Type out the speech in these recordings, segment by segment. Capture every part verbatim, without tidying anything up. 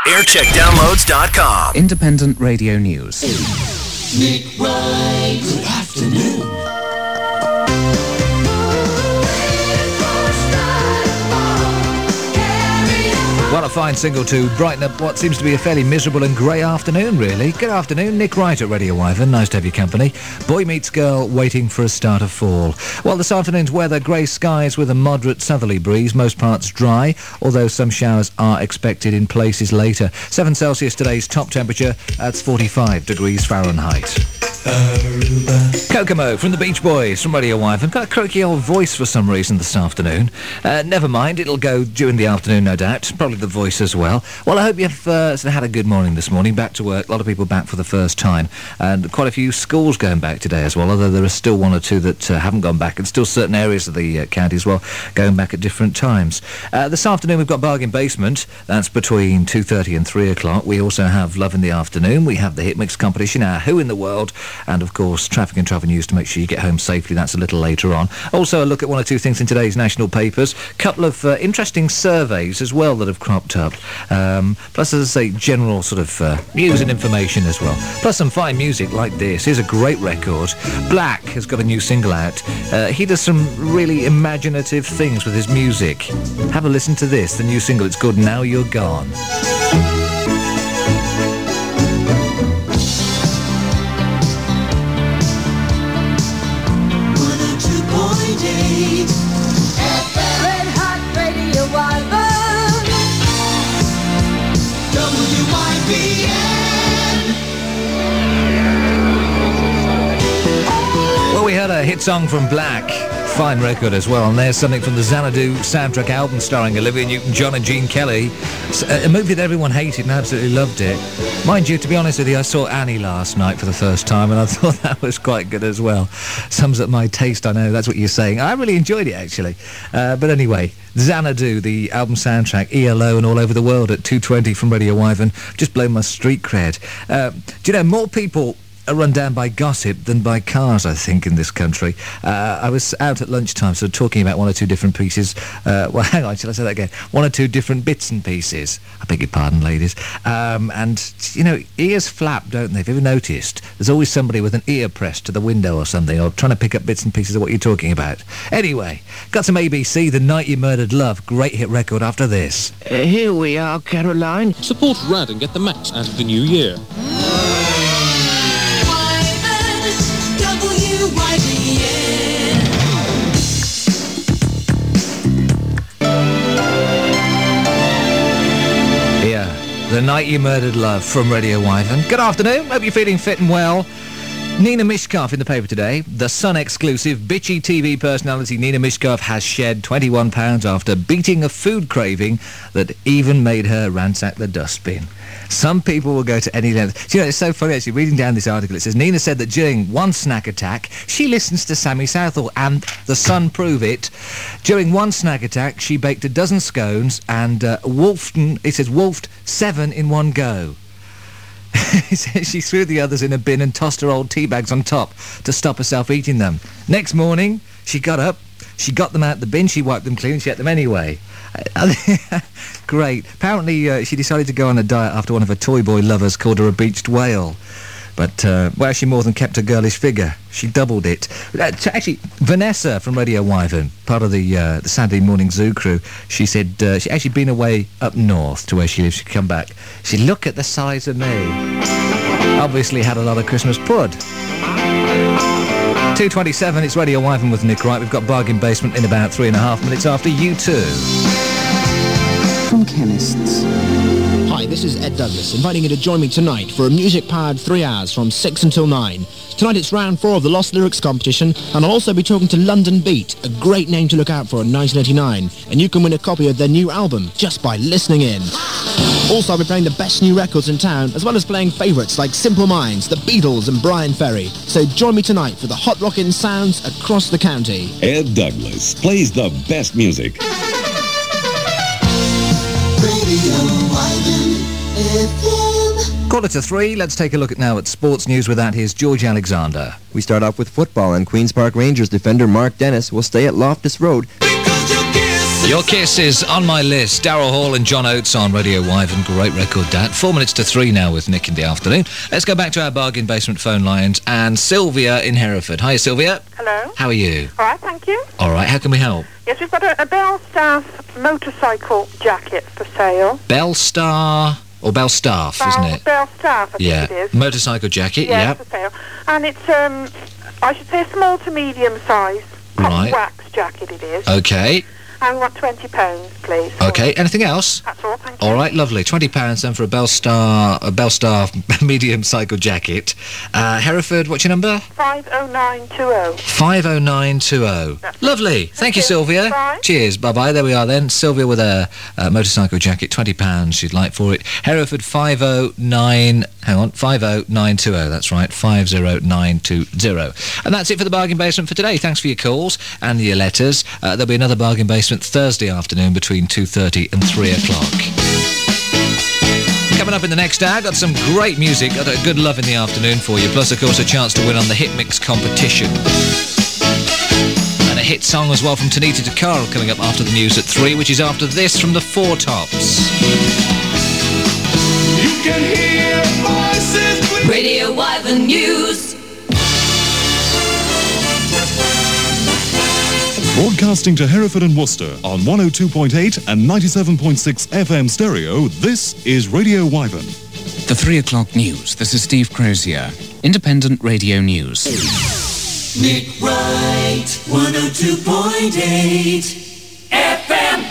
aircheck downloads dot com. Independent Radio News. Nick Wright, good afternoon. What a fine single to brighten up what seems to be a fairly miserable and grey afternoon, really. Good afternoon, Nick Wright at Radio Wyvern. Nice to have your company. Boy meets girl waiting for a start of fall. Well, this afternoon's weather, grey skies with a moderate southerly breeze, most parts dry, although some showers are expected in places later. seven Celsius today's top temperature, that's forty-five degrees Fahrenheit. Aruba. Kokomo from the Beach Boys from Radio Wyvern. Got a croaky old voice for some reason this afternoon. Uh, never mind, it'll go during the afternoon, no doubt. Probably the voice as well. Well, I hope you've uh, had a good morning this morning. Back to work. A lot of people back for the first time. And quite a few schools going back today as well, although there are still one or two that uh, haven't gone back, and still certain areas of the uh, county as well going back at different times. Uh, this afternoon we've got Bargain Basement. That's between two thirty and three o'clock. We also have Love in the Afternoon. We have the Hit Mix competition, our Who in the World, and of course traffic and travel news to make sure you get home safely. That's a little later on. Also a look at one or two things in today's national papers. Couple of uh, interesting surveys as well that have cropped up. Um, plus, as I say, general sort of uh, news and information as well. Plus some fine music like this. Here's a great record. Black has got a new single out. Uh, he does some really imaginative things with his music. Have a listen to this, the new single. It's called Now You're Gone. Well, we had a hit song from Black. Fine record as well, and there's something from the Xanadu soundtrack album starring Olivia Newton-John and Gene Kelly. A movie that everyone hated and absolutely loved it. Mind you, to be honest with you, I saw Annie last night for the first time, and I thought that was quite good as well. Sums up my taste, I know, that's what you're saying. I really enjoyed it, actually. Uh, but anyway, Xanadu, the album soundtrack, E L O and all over the world at two twenty from Radio Wyvern. Just blown my street cred. Uh, do you know, more people are run down by gossip than by cars, I think, in this country. Uh, I was out at lunchtime, so talking about one or two different pieces. Uh, well, hang on, shall I say that again? One or two different bits and pieces. I beg your pardon, ladies. Um, and, you know, ears flap, don't they? Have you ever noticed? There's always somebody with an ear pressed to the window or something, or trying to pick up bits and pieces of what you're talking about. Anyway, got some A B C, The Night You Murdered Love. Great hit record after this. Uh, here we are, Caroline. Support Rad and get the match out of the new year. The Night You Murdered Love from Radio Wyvern. Good afternoon, hope you're feeling fit and well. Nina Mishkov in the paper today. The Sun exclusive, bitchy T V personality Nina Mishkov has shed twenty-one pounds after beating a food craving that even made her ransack the dustbin. Some people will go to any length. Do you know, it's so funny actually, reading down this article, it says Nina said that during one snack attack, she listens to Sammy Southall, and the Sun prove it. During one snack attack, she baked a dozen scones and uh, wolfed, it says wolfed seven in one go. She threw the others in a bin and tossed her old tea bags on top to stop herself eating them. Next morning, she got up, she got them out the bin, she wiped them clean, she ate them anyway. Great. Apparently, uh, she decided to go on a diet after one of her toy boy lovers called her a beached whale. But, uh, well, she more than kept her girlish figure. She doubled it. Uh, actually, Vanessa from Radio Wyvern, part of the uh, the Saturday Morning Zoo crew, she said uh, she'd actually been away up north to where she lives. She'd come back. She said, look at the size of me. Obviously had a lot of Christmas pud. two twenty-seven, it's Radio Wyvern with Nick Wright. We've got Bargain Basement in about three and a half minutes after you two. From chemists. Hi, this is Ed Douglas, inviting you to join me tonight for a music-powered three hours from six until nine. Tonight it's round four of the Lost Lyrics competition, and I'll also be talking to London Beat, a great name to look out for in nineteen eighty-nine, and you can win a copy of their new album just by listening in. Also, I'll be playing the best new records in town, as well as playing favourites like Simple Minds, The Beatles and Brian Ferry. So join me tonight for the hot rockin' sounds across the county. Ed Douglas plays the best music. Quarter to three, let's take a look at now at sports news with that. Here's George Alexander. We start off with football, and Queen's Park Rangers defender Mark Dennis will stay at Loftus Road. Because your kiss Your Kiss is on my list. Daryl Hall and John Oates on Radio Wyvern. Great record, that. Four minutes to three now with Nick in the afternoon. Let's go back to our bargain basement phone lines and Sylvia in Hereford. Hi, Sylvia. Hello. How are you? All right, thank you. All right, how can we help? Yes, we've got a, a Belstaff motorcycle jacket for sale. Belstar or Belstaff, Bell, isn't it? Belstaff, I Yeah. think it is. Motorcycle jacket, Yes, yeah. for sale. And it's, um, I should say a small to medium size cotton Right. wax jacket it is. Okay. And we want twenty pounds, please. Okay, anything else? That's all, thank you. All right, lovely. twenty pounds then for a Belstar, a Belstar medium cycle jacket. Uh, Hereford, what's your number? five oh nine two oh. five oh nine two oh. Lovely. Thank, Thank you, you. Sylvia. Bye. Cheers. Bye-bye. There we are then. Sylvia with a uh, motorcycle jacket, twenty pounds she'd like for it. Hereford five oh nine... Hang on, five oh nine two oh. That's right, five oh nine two oh. And that's it for the Bargain Basement for today. Thanks for your calls and your letters. Uh, there'll be another Bargain Basement Thursday afternoon between two thirty and three o'clock. Coming up in the next hour, got some great music, got a good love in the afternoon for you, plus, of course, a chance to win on the Hit Mix competition. And a hit song as well from Tanita Takara coming up after the news at three, which is after this from the Four Tops. You can hear voices. Radio Wyvern News. Broadcasting to Hereford and Worcester on one oh two point eight and ninety-seven point six F M stereo, this is Radio Wyvern. The three o'clock news. This is Steve Crozier. Independent Radio News. Nick Wright, one oh two point eight F M.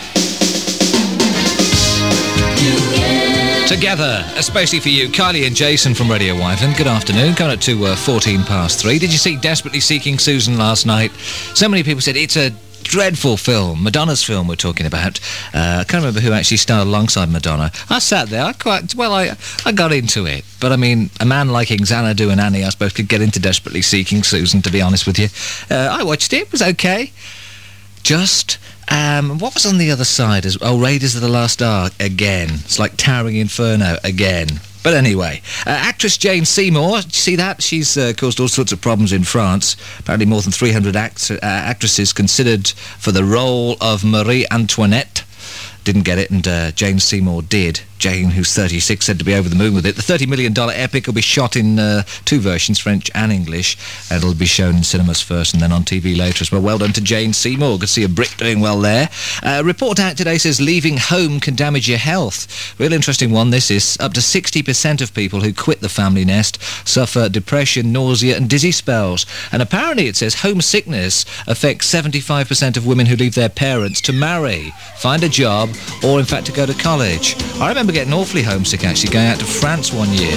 Together, especially for you, Kylie and Jason from Radio Wyvern. Good afternoon. Coming up to uh, fourteen past three. Did you see Desperately Seeking Susan last night? So many people said it's a dreadful film. Madonna's film we're talking about. Uh, I can't remember who actually starred alongside Madonna. I sat there. I quite well. I I got into it, but I mean, a man liking Xanadu and Annie, I suppose, could get into Desperately Seeking Susan. To be honest with you, uh, I watched it. It was okay. Just. Um, what was on the other side? As oh, Raiders of the Lost Ark again. It's like Towering Inferno again. But anyway, uh, actress Jane Seymour, did you see that? She's uh, caused all sorts of problems in France. Apparently more than three hundred act- uh, actresses considered for the role of Marie Antoinette didn't get it, and uh, Jane Seymour did. Jane, who's thirty-six, said to be over the moon with it. The thirty million dollars epic will be shot in uh, two versions, French and English. And it'll be shown in cinemas first and then on T V later as well. Well done to Jane Seymour. Good to see a Brit doing well there. Uh, a report out today says leaving home can damage your health. Real interesting one, this is. Up to sixty percent of people who quit the family nest suffer depression, nausea and dizzy spells. And apparently it says homesickness affects seventy-five percent of women who leave their parents to marry, find a job, or in fact to go to college. I remember getting awfully homesick actually going out to France one year.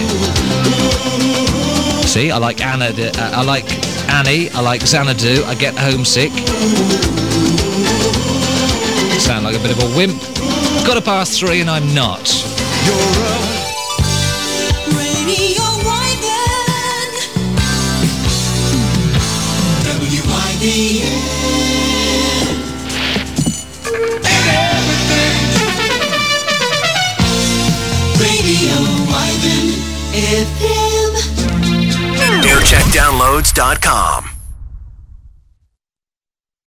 See, I like Anna, uh, I like Annie, I like Xanadu, I get homesick. Sound like a bit of a wimp. Got to pass three and I'm not. Radio Wyvern. W Y V N. Radio Wyvern F M. aircheck downloads dot com.